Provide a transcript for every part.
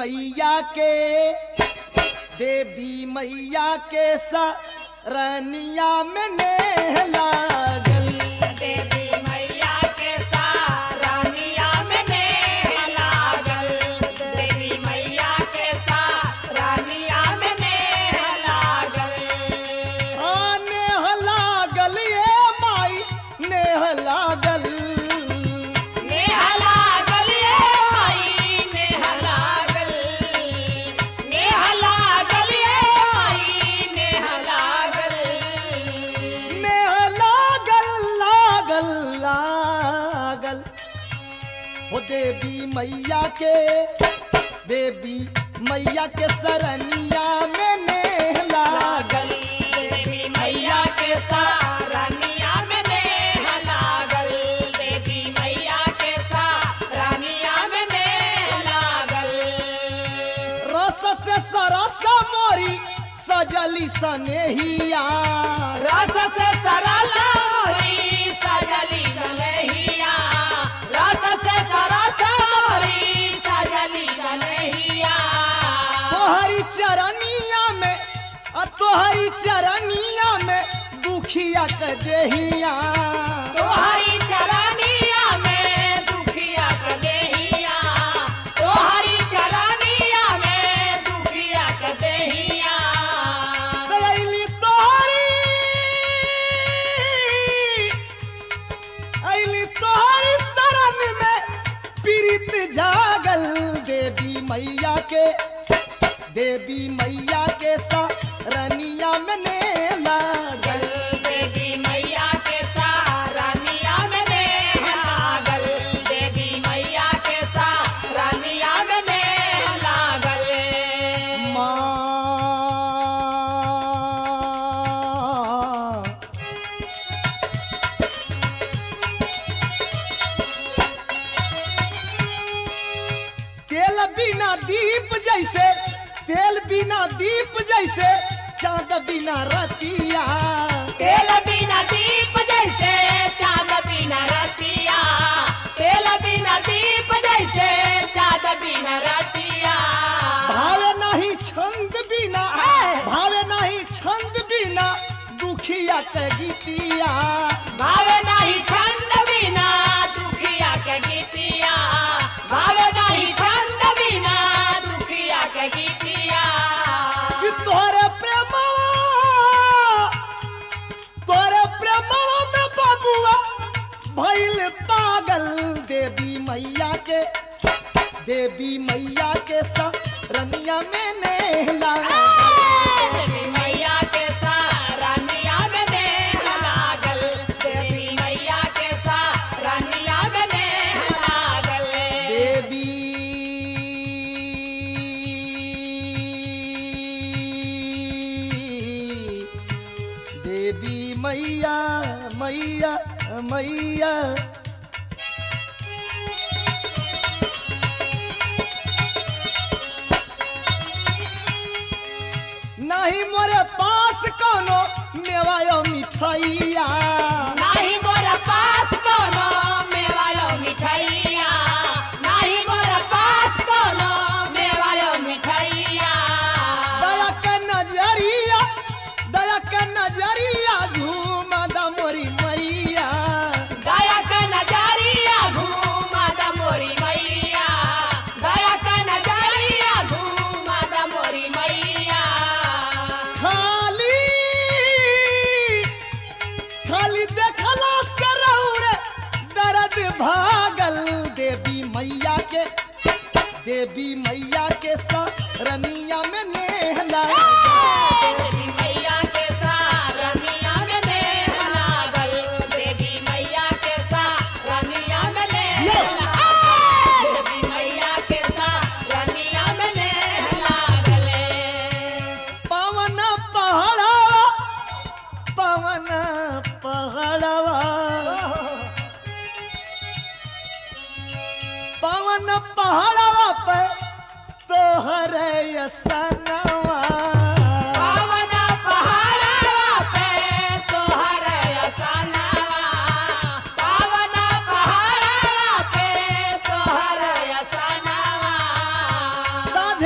मैया के देवी मैया के सरनिया में नेह लागल। देवी मैया के सरनिया में नेह लागल। देवी मैया के सरनिया में नेह लागल। हाँ नेह लागल ये माई नेह लागल। नेह लागल ये माई नेह लागल। नेह लागल ये माई नेह लागल। नेह लागल लागल हो देवी मैया के सरनिया में नेह लागल। देवी मैया के सरनिया में नेह लागल। देवी मैया के सरनिया में नेह लागल। रस से सरस मोरी सजली सनेहिया। रस से सरल मोरी सजली सनेहिया। रस से सरस मोरी सजली सनेहिया। तोहरी चरनिया में दुखिया के देहिया। तोहरी चरनिया में दुखिया के देहिया। तोहरी चरनिया में दुखिया के देहिया। अइली तोहरी शरण में पीरित जागल। देवी मैया के सरनिया में नेह लागल। देवी मैया के सरनिया में नेह लागल। देवी मैया के सरनिया में नेह लागल। माँ तेल बिना दीप जैसे चांद बिना रतिया। तेल बिना दीप जैसे चाँद बिना रतिया। तेल बिना दीप जैसे चाँद बिना रतिया। भावे नहीं छंद बिना दुखिया के गीतिया। भावे नहीं छंद बिना दुखिया के गीतिया। भावे नहीं छंद बिना दुखिया के गीतिया। कि तोरे प्रेमवा में बबुआ भइल पागल। देवी मैया के सरनिया में नेह लागल। देवी मैया के सरनिया में नेह लागल। देवी मैया के सरनिया में नेह लागल। देवी मैया नहीं मोरे पास कोनो मेवा मिठाइया। नाही मोर पास कोनो मेवालो मिठाइया। नाही मोर पास कोनो मेवालो मिठाइया। दया के नजरिया घूमा दा मोरी मैया। दया का नजरिया घूमा दा मोरी मैया। दया का नजरिया घूमा दा मोरी मैया। खाली देखला से रौरे दर्द भागल। देवी मैया के सरनिया में नेह लागल। देवी मैया के सरनिया में नेह लागल। देवी मैया के सरनिया में नेह लागल। देवी मैया के सरनिया में नेह लागल। पवन पहाड़वा पे तोहर सनवा। पावन पहाड़वा पे तोहर असनवा। पावन पहाड़वा पे तोहर असनवा।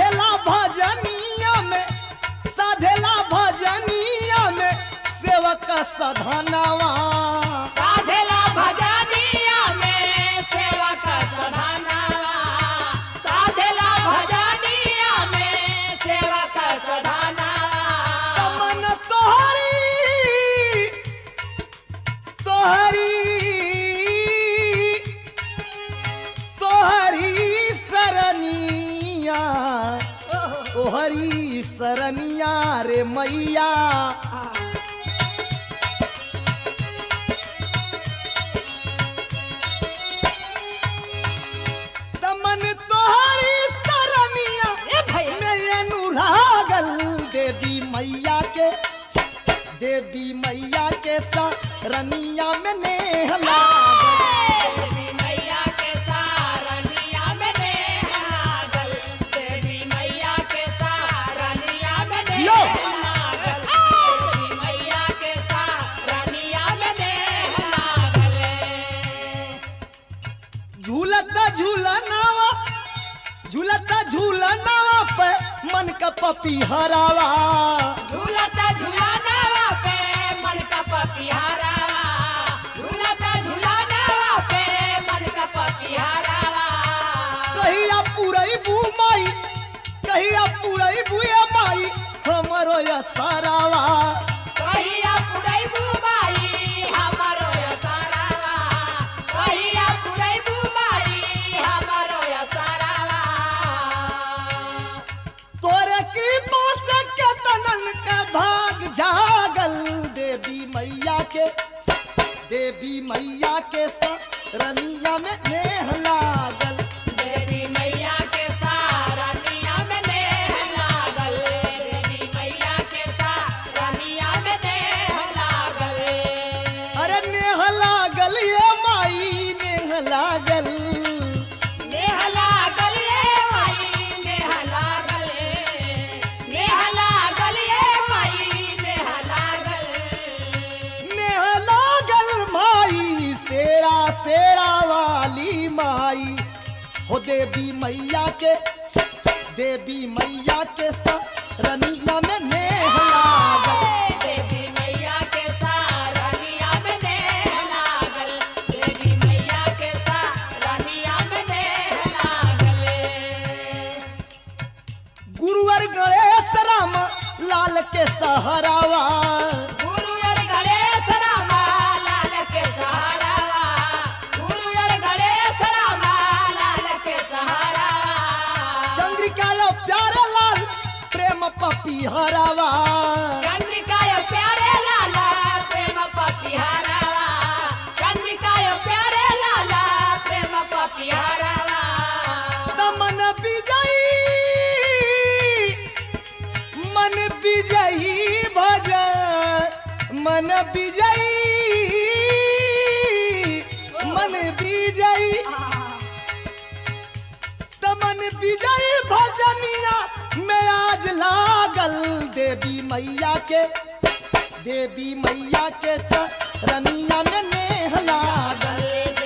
तोहरी सरनिया तोहरी सरनिया रे मैया तमन तोहरी सरनिया में अनुरागल देवी मैया के सरनिया में नेह लागल देवी मैया के सरनिया में नेह लागल देवी मैया के सरनिया में नेह लागल देवी मैया के सरनिया में नेह लागल झूलनावा पे मन का पपीहरावा झूलता झूलनावा पे मन का पपीहरावा झूलता झूलनावा पे मन का पपीहरावा कहिया पुरई बुए माई हमरो यसरावा कहिया पुरई बुबाई हमरो यसरावा कहिया पुरई बुबाई हमरो यसरावा तोरे कृपा से केतनन का भाग जागल देवी मैया के सरनिया में नेह लागल देवी मैया के सरनिया में नेह लागल देवी मैया के सरनिया में नेह लागल अरे नेह लागल ये माई नेह लागल नेह लागल ये माई नेह लागल नेह लागल ये माई नेह लागल नेह लागल माई शेरा वाली माई हो देवी मैया के सरनिया में नेह लागल देवी मैया के सरनिया में नेह लागल देवी मैया के सरनिया में नेह लागल गुरुवर गणेश राम लाल के सहरावा गुरुवर गणेश राम लाल के सहारावा गुरुवर गणेश राम लाल के सहारावा चंद्रिका यो प्यारे लाल प्रेम पपीहरावा चंद्रिका यो प्यारे लाला प्रेम पपीहरावा चंद्रिका यो प्यारे लाला प्रेम पपीहरावा मन विजयी भज मन विजयी भजनिया में आज लागल देवी मैया के चरनिया में नेह लागल